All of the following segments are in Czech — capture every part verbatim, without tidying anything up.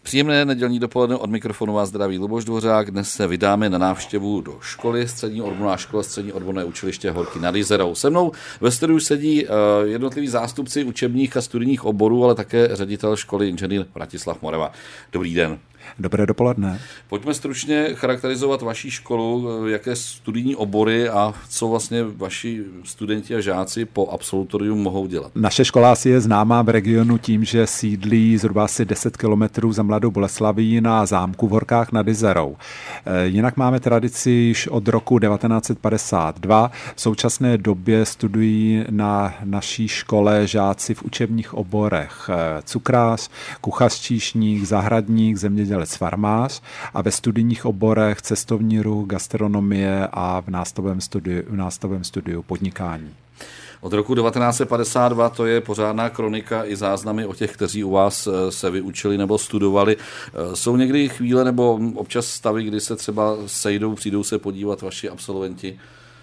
Příjemné nedělní dopoledne, od mikrofonu vás zdraví Luboš Dvořák. Dnes se vydáme na návštěvu do školy, střední odborná škola, střední odborné učiliště Horky nad Jizerou. Se mnou ve studiu sedí jednotliví zástupci učebních a studijních oborů, ale také ředitel školy inženýr Vratislav Morava. Dobrý den. Dobré dopoledne. Pojďme stručně charakterizovat vaši školu, jaké studijní obory a co vlastně vaši studenti a žáci po absolutoriu mohou dělat. Naše škola asi je známá v regionu tím, že sídlí zhruba asi deset kilometrů za Mladou Boleslaví na zámku v Horkách nad Jizerou. Jinak máme tradici již od roku devatenáct set padesát dva. V současné době studují na naší škole žáci v učebních oborech cukrář, kuchař, číšník, zahradník, zemědělec, farmář a ve studijních oborech cestovní ruch, gastronomie a v nástavovém studiu, v nástavovém studiu podnikání. Od roku devatenáct set padesát dva to je pořádná kronika i záznamy o těch, kteří u vás se vyučili nebo studovali. Jsou někdy chvíle nebo občas stavy, kdy se třeba sejdou, přijdou se podívat vaši absolventi?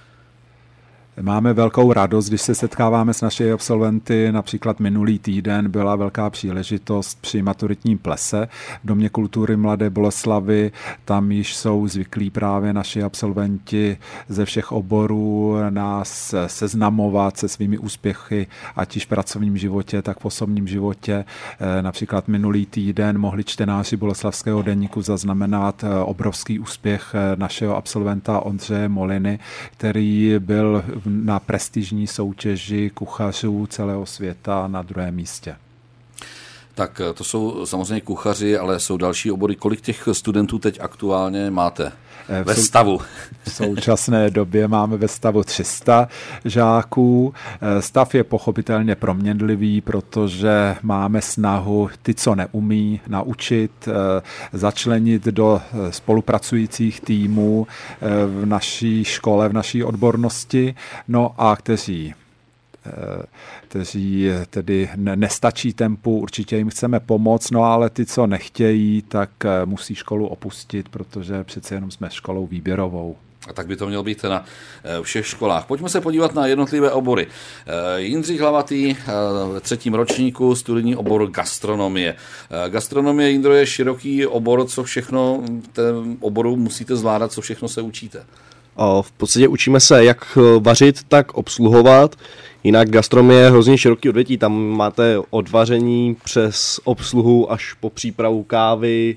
Máme velkou radost, když se setkáváme s našimi absolventy. Například minulý týden byla velká příležitost při maturitním plese v Domě kultury Mladé Boleslavy. Tam již jsou zvyklí právě naši absolventi ze všech oborů nás seznamovat se svými úspěchy, ať již v pracovním životě, tak v osobním životě. Například minulý týden mohli čtenáři Boleslavského deníku zaznamenat obrovský úspěch našeho absolventa Ondřeje Moliny, který byl na prestižní soutěži kuchařů celého světa na druhém místě. Tak to jsou samozřejmě kuchaři, ale jsou další obory. Kolik těch studentů teď aktuálně máte ve stavu? V současné době máme ve stavu tři sta žáků. Stav je pochopitelně proměnlivý, protože máme snahu ty, co neumí, naučit, začlenit do spolupracujících týmů v naší škole, v naší odbornosti, no a kteří kteří tedy nestačí tempu, určitě jim chceme pomoct, no ale ty, co nechtějí, tak musí školu opustit, protože přece jenom jsme školou výběrovou. A tak by to mělo být na všech školách. Pojďme se podívat na jednotlivé obory. Jindřich Hlavatý ve třetím ročníku, studijní obor gastronomie. Gastronomie, Jindro, je široký obor, co všechno v tom oboru musíte zvládat, co všechno se učíte. V podstatě učíme se jak vařit, tak obsluhovat. Jinak gastronomie je hrozně široký odvětví, tam máte od vaření přes obsluhu až po přípravu kávy,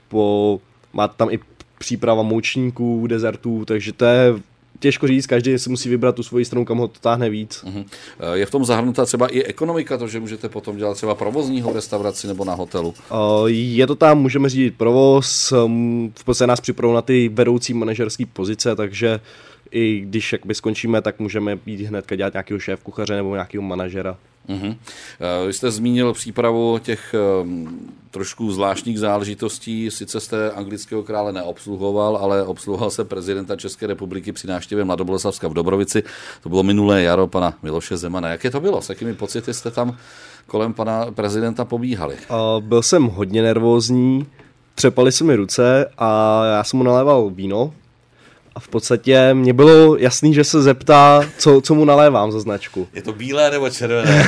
po, máte tam i příprava moučníků, dezertů, takže to je těžko říct, každý si musí vybrat tu svoji stranu, kam ho to táhne víc. Uh-huh. Je v tom zahrnutá třeba i ekonomika, to, že můžete potom dělat třeba provozního v restauraci nebo na hotelu? Je to tam, můžeme řídit provoz, v podstatě nás připravují na ty vedoucí manažerské pozice, takže i když jakby skončíme, tak můžeme jít hnedka dělat nějakého šéf kuchaře nebo nějakého manažera. Uhum. Vy jste zmínil přípravu těch um, trošku zvláštních záležitostí, sice jste anglického krále neobsluhoval, ale obsluhoval se prezidenta České republiky při návštěvě Mladoboleslavska v Dobrovici. To bylo minulé jaro pana Miloše Zemana. Jaké to bylo? S jakými pocity jste tam kolem pana prezidenta pobíhali? Uh, byl jsem hodně nervózní, třepaly se mi ruce a já jsem mu naléval víno. A v podstatě mě bylo jasný, že se zeptá, co, co mu nalévám za značku. Je to bílé nebo červené?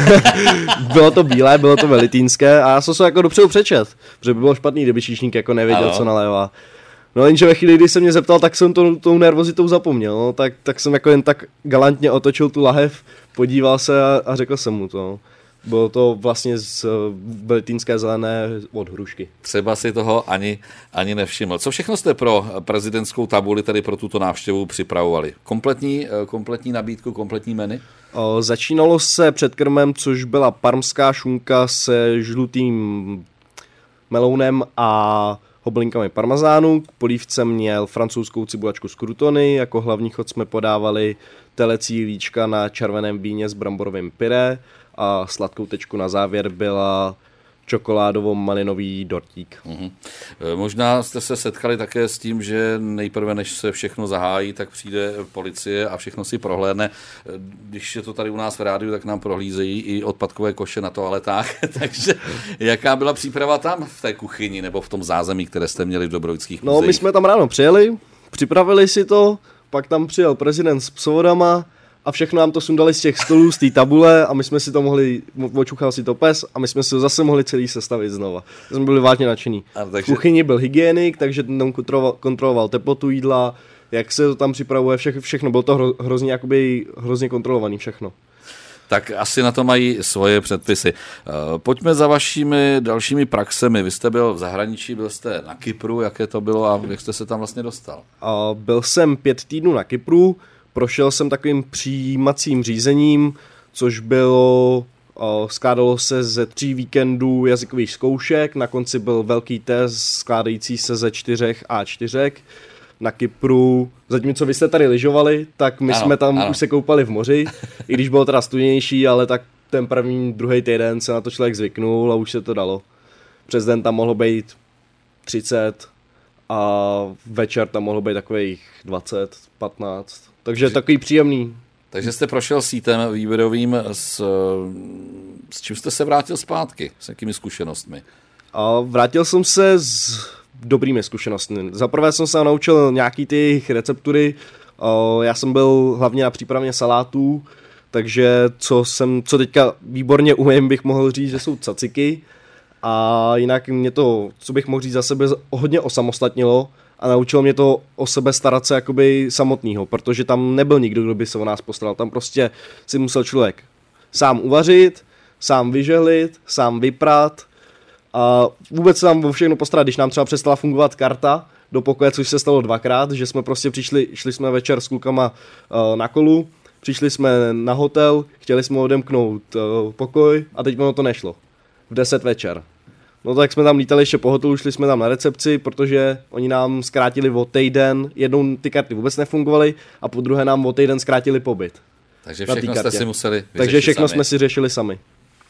Bylo to bílé, bylo to velitýnské a já jsem se jako dopředu přečet, protože by bylo špatný, kdyby číšník jako nevěděl, ano, co nalévá. No jenže ve chvíli, kdy se mě zeptal, tak jsem to, tou nervozitou zapomněl, no, tak, tak jsem jako jen tak galantně otočil tu lahev, podíval se a, a řekl jsem mu to. No. Bylo to vlastně z velitýnské zelené od hrušky. Třeba si toho ani, ani nevšiml. Co všechno jste pro prezidentskou tabuli, tedy pro tuto návštěvu připravovali? Kompletní, kompletní nabídku, kompletní menu? O, začínalo se předkrmem, což byla parmská šunka se žlutým melounem a hoblinkami parmazánu. K polívce měl francouzskou cibulačku z krutony. Jako hlavní chod jsme podávali telecí líčka na červeném víně s bramborovým pyré. A sladkou tečku na závěr byla čokoládovo-malinový dortík. Uhum. Možná jste se setkali také s tím, že nejprve, než se všechno zahájí, tak přijde policie a všechno si prohlédne. Když je to tady u nás v rádiu, tak nám prohlízejí i odpadkové koše na toaletách. Takže jaká byla příprava tam v té kuchyni nebo v tom zázemí, které jste měli v Dobrovických muzejích? No, my jsme tam ráno přijeli, připravili si to, pak tam přijel prezident s psovodama a všechno nám to sundali z těch stolů, z té tabule a my jsme si to mohli, očuchal si to pes a my jsme si to zase mohli celý sestavit znova. Jsme byli vážně nadšení. Takže... V kuchyni byl hygienik, takže ten tam kontroloval, kontroloval teplotu jídla, jak se to tam připravuje, vše, všechno. Bylo to hro, hrozně, jakoby, hrozně kontrolovaný všechno. Tak asi na to mají svoje předpisy. Pojďme za vašimi dalšími praxemi. Vy jste byl v zahraničí, byl jste na Kypru, jaké to bylo a jak jste se tam vlastně dostal? Byl jsem pět týdnů na Kypru, prošel jsem takovým přijímacím řízením, což bylo, skládalo se ze tří víkendů jazykových zkoušek, na konci byl velký test skládající se ze čtyřech á čtyři. Na Kypru, zatímco vy jste tady lyžovali, tak my ano, jsme tam ano. už se koupali v moři, i když bylo teda studenější, ale tak ten první, druhý týden se na to člověk zvyknul a už se to dalo. Přes den tam mohlo být třicet a večer tam mohlo být takových dvacet, patnáct, takže takže takový příjemný. Takže jste prošel sítem výběrovým, s, s čím jste se vrátil zpátky, s jakými zkušenostmi? A vrátil jsem se s dobrými zkušenostmi. Zaprvé jsem se naučil nějaký ty receptury, já jsem byl hlavně na přípravě salátů, takže co jsem, co teďka výborně umím, bych mohl říct, že jsou caciky a jinak mě to, co bych mohl říct za sebe, hodně osamostatnilo a naučilo mě to o sebe starat se jakoby samotného, protože tam nebyl nikdo, kdo by se o nás postaral, tam prostě si musel člověk sám uvařit, sám vyžehlit, sám vyprat, a vůbec se nám o všechno postarat, když nám třeba přestala fungovat karta do pokoje, což se stalo dvakrát, že jsme prostě přišli, šli jsme večer s klukama uh, na kolu, přišli jsme na hotel, chtěli jsme odemknout uh, pokoj a teď ono to nešlo. V deset večer. No tak jsme tam lítali ještě po hotelu, šli jsme tam na recepci, protože oni nám zkrátili o týden, jednou ty karty vůbec nefungovaly a po druhé nám o týden zkrátili pobyt. Takže všechno jste si museli vyřešit Takže všechno sami. jsme si řešili sami.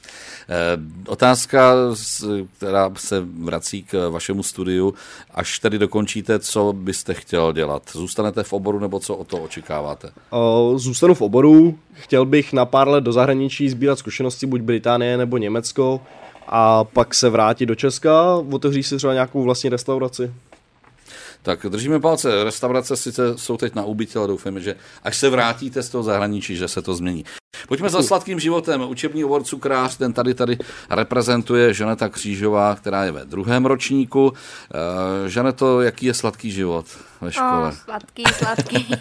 Otázka, která se vrací k vašemu studiu, až tedy dokončíte, co byste chtěl dělat? Zůstanete v oboru nebo co o to očekáváte? Zůstanu v oboru, chtěl bych na pár let do zahraničí sbírat zkušenosti, buď Británie nebo Německo a pak se vrátit do Česka, otevřít si třeba nějakou vlastní restauraci. Tak držíme palce, restaurace sice jsou teď na úbytě, ale doufáme, že až se vrátíte z toho zahraničí, že se to změní. Pojďme za sladkým životem. Učební obor cukrář, ten tady tady reprezentuje Žaneta Křížová, která je ve druhém ročníku. Uh, Žaneto, jaký je sladký život ve škole? Oh, sladký, sladký.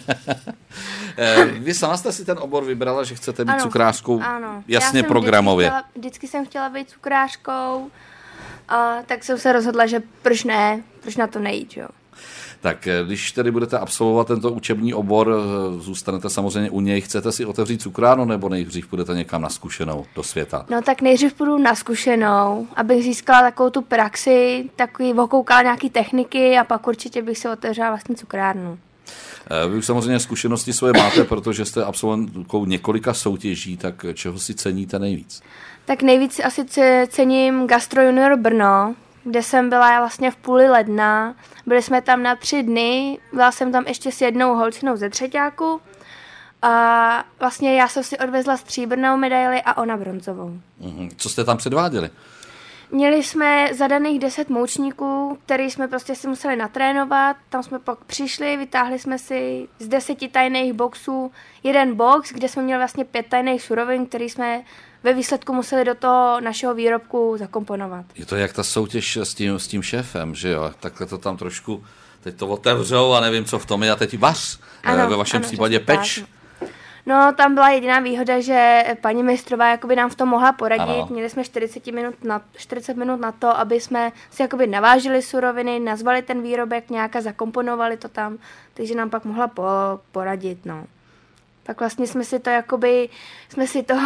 Vy sama jste si ten obor vybrala, že chcete být ano, cukrářkou ano. jasně Já jsem programově. Vždycky, chtěla, vždycky jsem chtěla být cukrářkou, a tak jsem se rozhodla, že proč ne, proč na to nejít, jo. Tak když tedy budete absolvovat tento učební obor, zůstanete samozřejmě u něj, chcete si otevřít cukrárnu nebo nejdřív půjdete někam na zkušenou do světa? No tak nejdřív půjdu na zkušenou, abych získala takovou tu praxi, takový okoukala nějaký techniky a pak určitě bych si otevřela vlastní cukrárnu. Vy už samozřejmě zkušenosti svoje máte, protože jste absolventkou několika soutěží, tak čeho si ceníte nejvíc? Tak nejvíc asi cením Gastro Junior Brno, kde jsem byla vlastně v půli ledna. Byli jsme tam na tři dny, byla jsem tam ještě s jednou holčinou ze třeťáku a vlastně já jsem si odvezla stříbrnou medaili a ona bronzovou. Co jste tam předváděli? Měli jsme zadaných deset moučníků, který jsme prostě si museli natrénovat, tam jsme pak přišli, vytáhli jsme si z deseti tajných boxů jeden box, kde jsme měli vlastně pět tajných surovin, který jsme ve výsledku museli do toho našeho výrobku zakomponovat. Je to jak ta soutěž s tím, s tím šéfem, že jo? Takhle to tam trošku, teď to otevřou a nevím, co v tom je a teď vař. Ano, ve vašem ano, případě peč. Tak. No, tam byla jediná výhoda, že paní mistrová jakoby nám v tom mohla poradit. Ano. Měli jsme čtyřicet minut na, čtyřicet minut na to, aby jsme si jakoby navážili suroviny, nazvali ten výrobek nějak a zakomponovali to tam, takže nám pak mohla po, poradit, no. Tak vlastně jsme si to jakoby, jsme si to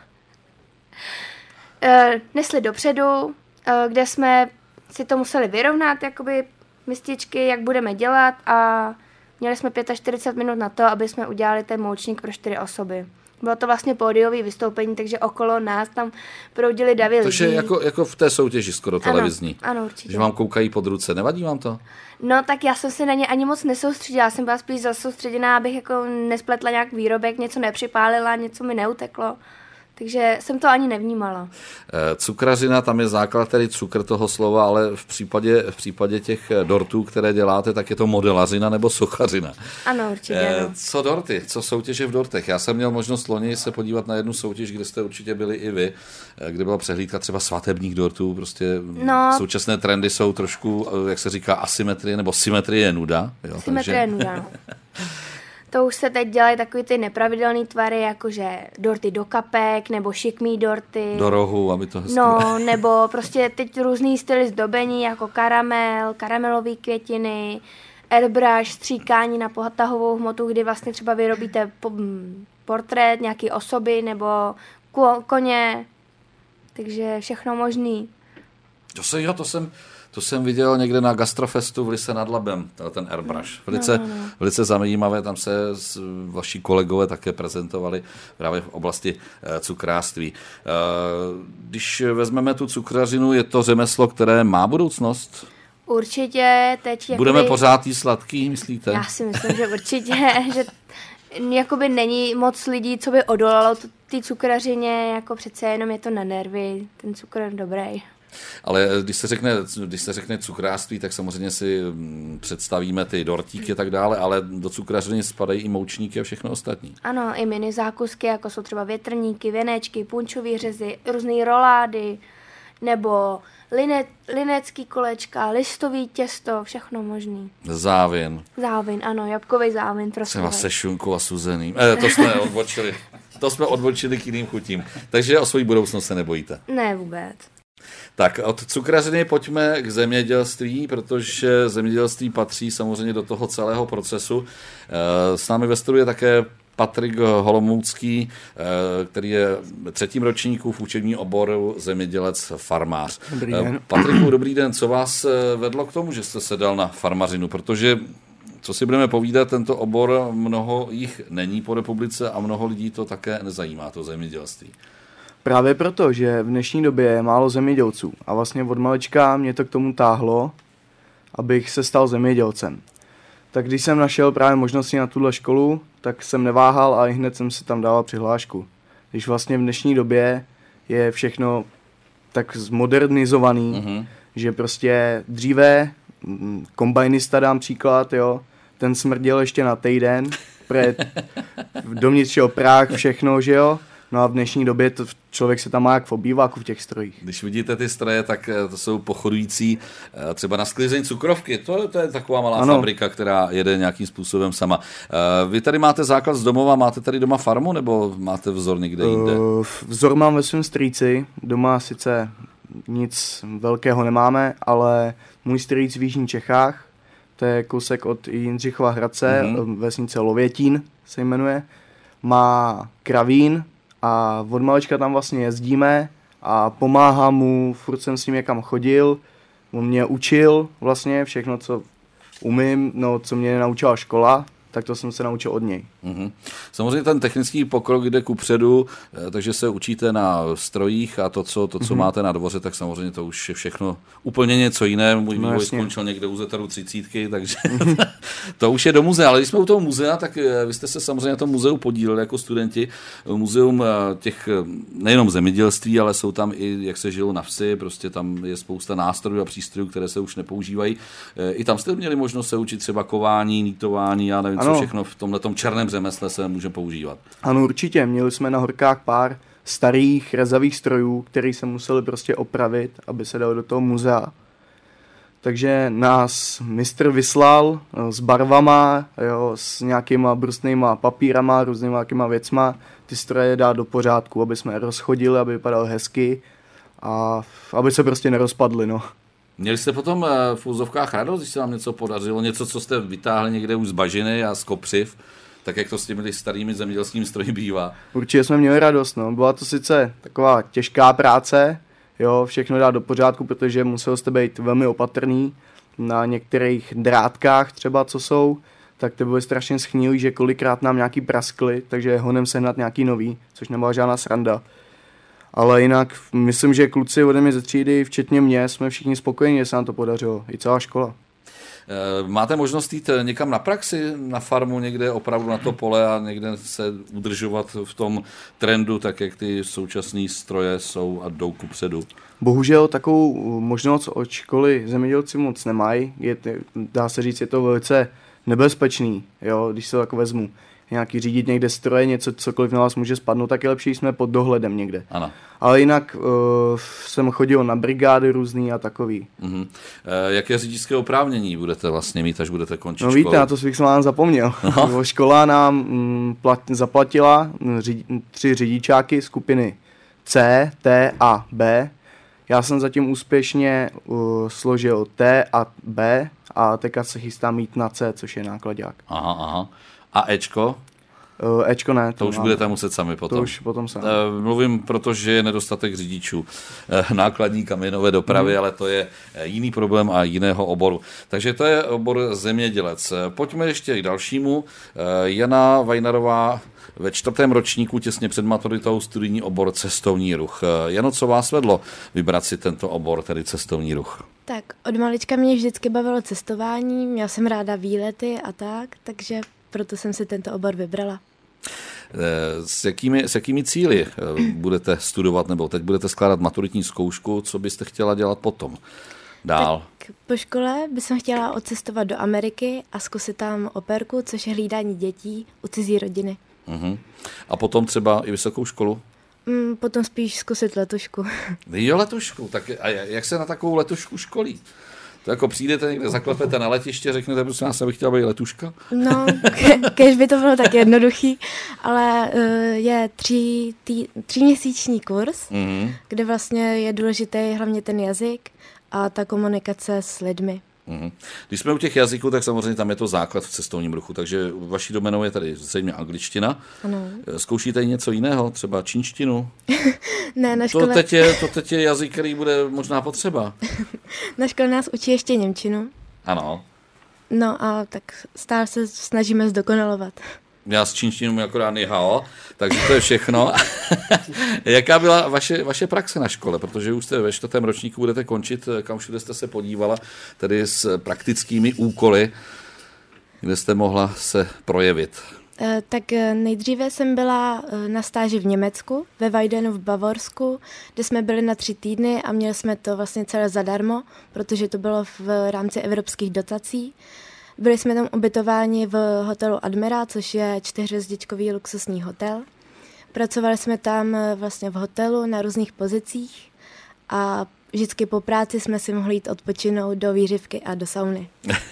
nesli dopředu, kde jsme si to museli vyrovnat, jakoby mističky, jak budeme dělat a měli jsme čtyřicet pět minut na to, aby jsme udělali ten moučník pro čtyři osoby. Bylo to vlastně pódiové vystoupení, takže okolo nás tam proudili davy lidí. To je jako, jako v té soutěži skoro televizní. Ano, ano, určitě. Že vám koukají pod ruce. Nevadí vám to? No tak já jsem se na ně ani moc nesoustředila. Já jsem byla spíš zasoustředěná, abych jako nespletla nějak výrobek, něco nepřipálila, něco mi neuteklo. Takže jsem to ani nevnímala. Cukrařina, tam je základ, tedy cukr toho slova, ale v případě, v případě těch dortů, které děláte, tak je to modelařina nebo sochařina. Ano, určitě. Ano. Co dorty? Co soutěže v dortech? Já jsem měl možnost loni se podívat na jednu soutěž, kde jste určitě byli i vy, kde byla přehlídka třeba svatebních dortů. Prostě no, současné trendy jsou trošku, jak se říká, asymetrie nebo symetrie je nuda. Jo, symetrie je nuda. To už se teď dělají takový ty nepravidelné tvary, jakože dorty do kapek, nebo šikmý dorty. Do rohu, aby to hezky... No, nebo prostě teď různý styly zdobení, jako karamel, karamelové květiny, airbrush, stříkání na potahovou hmotu, kdy vlastně třeba vyrobíte portrét nějaký osoby, nebo koně, takže všechno možný. To se, jo, to jsem... To jsem viděl někde na Gastrofestu v Lise nad Labem, ten airbrush. Velice, no, no, no. velice zajímavé, tam se vaši kolegové také prezentovali právě v oblasti cukrářství. Když vezmeme tu cukrařinu, je to řemeslo, které má budoucnost? Určitě. Teď Budeme jakoby... pořád jí sladký, myslíte? Já si myslím, že určitě, že jakoby není moc lidí, co by odolalo ty cukrařině, jako přece jenom je to na nervy, ten cukr je dobrý. Ale když se řekne, když se řekne cukrářství, tak samozřejmě si představíme ty dortíky a tak dále, ale do cukrařiny spadají i moučníky a všechno ostatní. Ano, i mini zákusky, jako jsou třeba větrníky, věnečky, punčový řezy, různé rolády, nebo line, linecký kolečka, listový těsto, všechno možný. Závin. Závin, ano, jabkový závin. Třeba se šunkou a suzeným. Eh, to jsme odbočili. To jsme odbočili k jiným chutím. Takže o svou budoucnost se nebojíte. Ne, vůbec. Tak od cukrařiny pojďme k zemědělství, protože zemědělství patří samozřejmě do toho celého procesu. S námi ve studiu je také Patrik Holomoucký, který je třetím ročníku v učebním oboru zemědělec farmář. Dobrý den. Patriku, dobrý den. Co vás vedlo k tomu, že jste se dal na farmařinu? Protože, co si budeme povídat, tento obor, mnoho jich není po republice a mnoho lidí to také nezajímá, to zemědělství. Právě proto, že v dnešní době je málo zemědělců a vlastně od malička mě to k tomu táhlo, abych se stal zemědělcem. Tak když jsem našel právě možnosti na tuhle školu, tak jsem neváhal a hned jsem si tam dával přihlášku. Když vlastně v dnešní době je všechno tak zmodernizovaný, mm-hmm. že prostě dříve, kombajnista dám příklad, jo, ten smrděl ještě na týden, protože dovnitř šel práh, všechno, že jo. No a v dnešní době to člověk se tam má jak v obýváku v těch strojích. Když vidíte ty stroje, tak to jsou pochodující třeba na sklizeň cukrovky. To, to je taková malá ano. fabrika, která jede nějakým způsobem sama. Vy tady máte základ z domova, máte tady doma farmu nebo máte vzor někde jinde? Uh, vzor mám ve svém strýci. Doma sice nic velkého nemáme, ale můj strýc v jižních Čechách, to je kousek od Jindřichova Hradce, mm-hmm. vesnice Lovětín se jmenuje, má kravín, a od malička tam vlastně jezdíme a pomáhám mu, furt jsem s ním někam chodil, on mě učil vlastně všechno, co umím, no co mě naučila škola, tak to jsem se naučil od něj. Mm-hmm. Samozřejmě ten technický pokrok jde kupředu, takže se učíte na strojích a to, co, to, co mm-hmm. máte na dvoře, tak samozřejmě to už je všechno úplně něco jiné. Můj vývoj no, skončil někde u zetaru třicítky, takže mm-hmm. to už je do muzea. Ale když jsme u toho muzea, tak vy jste se samozřejmě na tom muzeu podíleli jako studenti. Muzeum těch nejenom zemědělství, ale jsou tam i, jak se žilo na vsi, prostě tam je spousta nástrojů a přístrojů, které se už nepoužívají. I tam jste měli možnost se učit třeba kování, nítování, já nevím, ano. co všechno v tomhletom černém řemesle se může používat. Ano, určitě. Měli jsme na horkách pár starých rezavých strojů, které se museli prostě opravit, aby se dalo do toho muzea. Takže nás mistr vyslal s barvama, jo, s nějakýma brusnýma papírama, různýma nějakýma věcma, ty stroje dát do pořádku, aby jsme je rozchodili, aby vypadal hezky a aby se prostě nerozpadly, no. Měli jste potom v úzovkách radost, když se vám něco podařilo, něco, co jste vytáhli někde už z bažiny a z kopřiv, tak jak to s těmi starými zemědělskými stroji bývá? Určitě jsme měli radost, no. Byla to sice taková těžká práce, jo, všechno dát do pořádku, protože musel jste být velmi opatrný na některých drátkách třeba, co jsou, tak ty byly strašně schnilý, že kolikrát nám nějaký praskly, takže honem sehnat nějaký nový, což nebyla žádná sranda. Ale jinak myslím, že kluci ode mě ze třídy, včetně mě, jsme všichni spokojeni, že se nám to podařilo. I celá škola. Máte možnost jít někam na praxi, na farmu, někde opravdu na to pole a někde se udržovat v tom trendu, tak jak ty současné stroje jsou a jdou kupředu? Bohužel takovou možnost od školy zemědělci moc nemají. Je, dá se říct, je to velice nebezpečný, jo, když se tak vezmu. Nějaký řídit někde stroje, něco, cokoliv na vás může spadnout, tak je lepší, když jsme pod dohledem někde. Ano. Ale jinak uh, jsem chodil na brigády různý a takový. Uh-huh. E, jaké řidičské oprávnění budete vlastně mít, až budete končit No školu? víte, na to bych vám zapomněl. No. Škola nám mm, plat, zaplatila ři, tři řidičáky skupiny C, T a B. Já jsem zatím úspěšně uh, složil T a B a teďka se chystám mít na C, což je nákladák. Aha, aha. A Ečko? Uh, Ečko ne. To, to už mám. budete muset sami potom. To už potom sami. Uh, mluvím, protože je nedostatek řidičů uh, nákladní kamenové dopravy, hmm. ale to je jiný problém a jiného oboru. Takže to je obor zemědělec. Pojďme ještě k dalšímu. Uh, Jana Vajnarová ve čtvrtém ročníku těsně před maturitou studijní obor cestovní ruch. Jano, co vás vedlo vybrat si tento obor, tedy cestovní ruch? Tak od malička mě vždycky bavilo cestování, měla jsem ráda výlety a tak, takže proto jsem si tento obor vybrala. S jakými, s jakými cíli budete studovat, nebo teď budete skládat maturitní zkoušku, co byste chtěla dělat potom? Dál. Tak po škole bych chtěla odcestovat do Ameriky a zkusit tam operku, což je hlídání dětí u cizí rodiny. Uh-huh. A potom třeba i vysokou školu? Mm, potom spíš zkusit letušku. Jo, letušku. Tak a jak se na takovou letušku školí? To jako přijdete někde, zaklepete na letiště, řeknete, prosím vás, abych chtěla být letuška? No, ke, kež by to bylo tak jednoduchý, ale uh, je tří, tý, tříměsíční kurz, mm-hmm. kde vlastně je důležitý hlavně ten jazyk a ta komunikace s lidmi. Mm-hmm. Když jsme u těch jazyků, tak samozřejmě tam je to základ v cestovním ruchu, takže vaší domenou je tady zřejmě angličtina. Ano. Zkoušíte něco jiného, třeba čínštinu? Ne, na škole... To teď, je, to teď je jazyk, který bude možná potřeba. Na škole nás učí ještě němčinu. Ano. No a tak stále se snažíme zdokonalovat. Já s čínštinou akorát nihao, takže to je všechno. Jaká byla vaše, vaše praxe na škole? Protože už jste ve čtvrtém ročníku budete končit, kam všude jste se podívala, tedy s praktickými úkoly, kde jste mohla se projevit. Tak nejdříve jsem byla na stáži v Německu, ve Weidenu v Bavorsku, kde jsme byli na tři týdny a měli jsme to vlastně celé zadarmo, protože to bylo v rámci evropských dotací. Byli jsme tam ubytováni v hotelu Admira, což je čtyřhvězdičkový luxusní hotel. Pracovali jsme tam vlastně v hotelu na různých pozicích a vždycky po práci jsme si mohli jít odpočinout do výřivky a do sauny.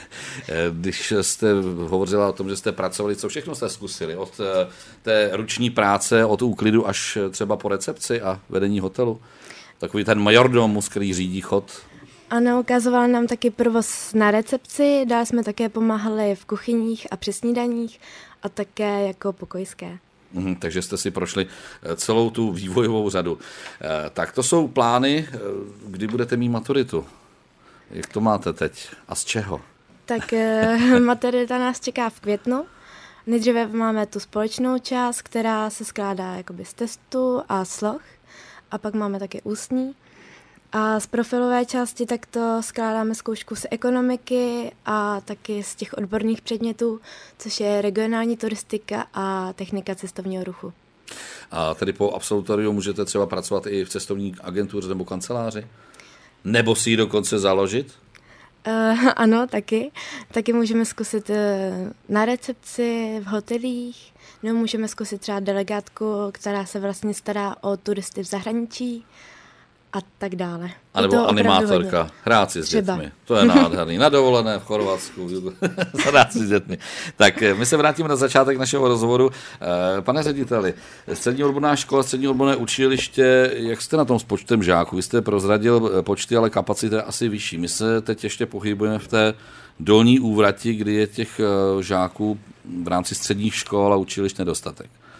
Když jste hovořila o tom, že jste pracovali, co všechno jste zkusili? Od té ruční práce, od úklidu až třeba po recepci a vedení hotelu? Takový ten majordomus, který řídí chod? Ano, ukazoval nám taky provoz na recepci, dále jsme také pomáhali v kuchyních a při snídaních a také jako pokojské. Mm, takže jste si prošli celou tu vývojovou řadu. E, tak to jsou plány, kdy budete mít maturitu. Jak to máte teď a z čeho? Tak e, maturita nás čeká v květnu. Nejdříve máme tu společnou část, která se skládá jakoby z testu a sloh a pak máme také ústní. A z profilové části tak to skládáme zkoušku z ekonomiky a taky z těch odborných předmětů, což je regionální turistika a technika cestovního ruchu. A tedy po absolutoriu můžete třeba pracovat i v cestovní agentuře nebo kanceláři? Nebo si ji dokonce založit? Uh, ano, taky. Taky můžeme zkusit uh, na recepci, v hotelích, nebo můžeme zkusit třeba delegátku, která se vlastně stará o turisty v zahraničí. A tak dále. A nebo animátorka, hrát si s Třeba. dětmi. To je nádherný. Na dovolené v Chorvatsku, hrát si s dětmi. Tak my se vrátíme na začátek našeho rozhovoru. Pane řediteli, střední odborná škola, střední odborné učiliště, jak jste na tom s počtem žáků? Vy jste prozradil počty, ale kapacita je asi vyšší. My se teď ještě pohybujeme v té dolní úvrati, kdy je těch žáků v rámci středních škol a učilišť nedostatek.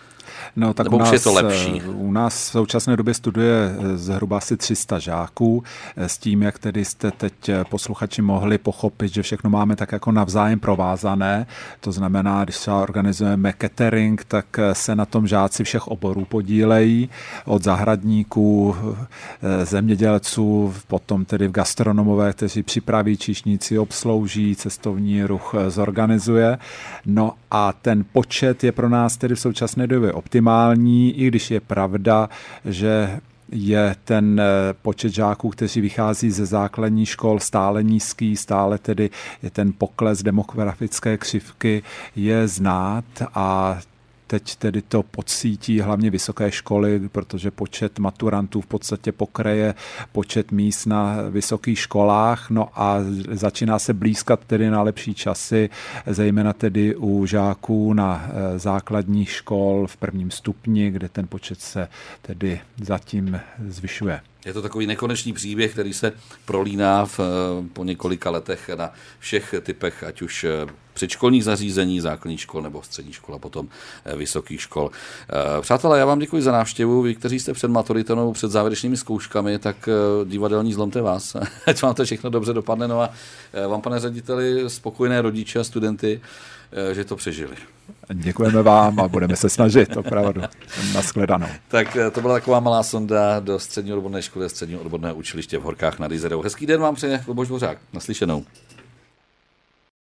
No, tak nebo u nás, už je to lepší? U nás v současné době studuje zhruba asi tři sta žáků s tím, jak tedy jste teď posluchači mohli pochopit, že všechno máme tak jako navzájem provázané. To znamená, když třeba organizujeme catering, tak se na tom žáci všech oborů podílejí, od zahradníků, zemědělců, potom tedy v gastronomové, kteří připraví, číšníci obslouží, cestovní ruch zorganizuje. No a ten počet je pro nás tedy v současné době optimální, i když je pravda, že je ten počet žáků, kteří vychází ze základní škol, stále nízký, stále tedy je ten pokles demografické křivky je znát a teď tedy to pocítí hlavně vysoké školy, protože počet maturantů v podstatě pokryje počet míst na vysokých školách, no a začíná se blízkat tedy na lepší časy, zejména tedy u žáků na základních škol v prvním stupni, kde ten počet se tedy zatím zvyšuje. Je to takový nekonečný příběh, který se prolíná v, po několika letech na všech typech, ať už předškolních zařízení, základních škol nebo střední škol a potom vysokých škol. Přátelé, já vám děkuji za návštěvu. Vy, kteří jste před maturitou, před závěrečnými zkouškami, tak divadelní zlomte vás. Ať vám to všechno dobře dopadne. No a vám, pane řediteli, spokojené rodiče a studenty, že to přežili. Děkujeme vám a budeme se snažit, opravdu. Nashledanou. Tak to byla taková malá sonda do střední odborné školy a středního odborného učiliště v Horkách nad Jizerou. Hezký den vám přeje Luboš Dvořák. Naslyšenou.